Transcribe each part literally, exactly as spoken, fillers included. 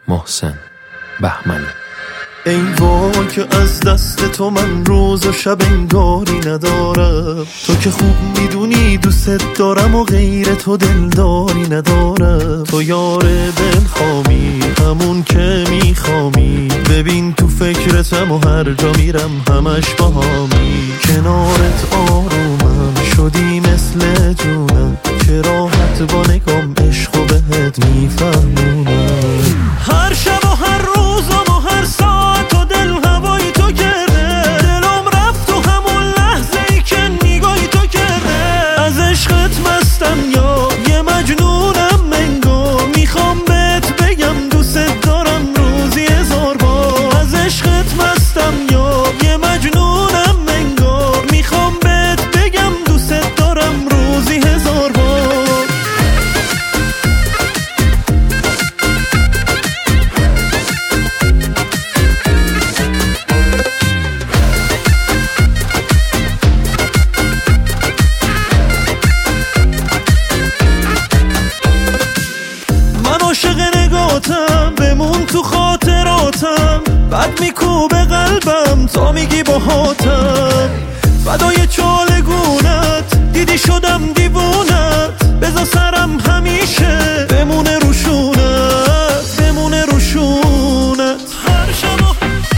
محسن بهمنی. ای وای که از دست تو من روز و شب انگاری ندارم، تو که خوب میدونی دوست دارم و غیر تو دلداری ندارم. تو یار دلخوامی همون که میخوامی، ببین تو فکرتم و هر جا میرم همش باهامی. کنارت آرومم شدی مثل جونم، که راحت با نگام عشق و بهت میفهمونم. هر شب و هر روزم و هر ساعت و دل هوای تو کرده، دلم رفت و همون لحظه ای که نگاهی تو کرده. از عشقت مستم یا یه مجنونم منگو، میخوام بهت بگم دوست دارم روزی هزار بار. از عشقت مستم یا یه مجنونم منگو، میخوام بهت بگم دوست دارم روزی هزار بار. عاشق نگاتم بمون تو خاطراتم، بد میکوبه قلبم تا میگی باهاتم. فدای چالگونت دیدی شدم دیوونت، بذار سرم همیشه بمونه روشونت، بمونه روشونت. هر شب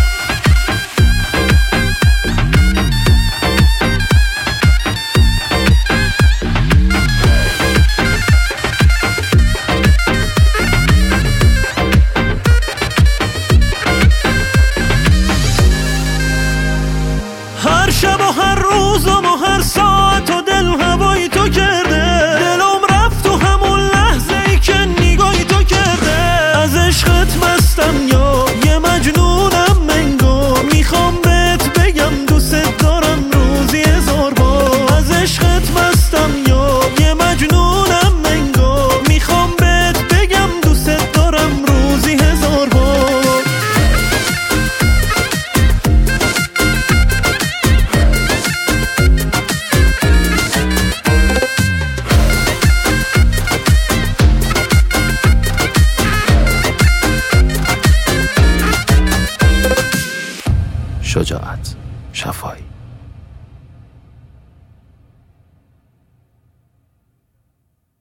هر شب و هر روزم و هر ساعت و دل هوای تو کرده، دلم رفت و همون لحظه ای که نگاهی تو کرده. از عشقت مستم یا یه مجنونم منگو، میخوام بهت بگم دوست دارم روزی هزار بار. از عشقت مستم یا یه مجنونم منگو، میخوام بهت بگم دوست دارم روزی هزار بار. شجاعت شفایی.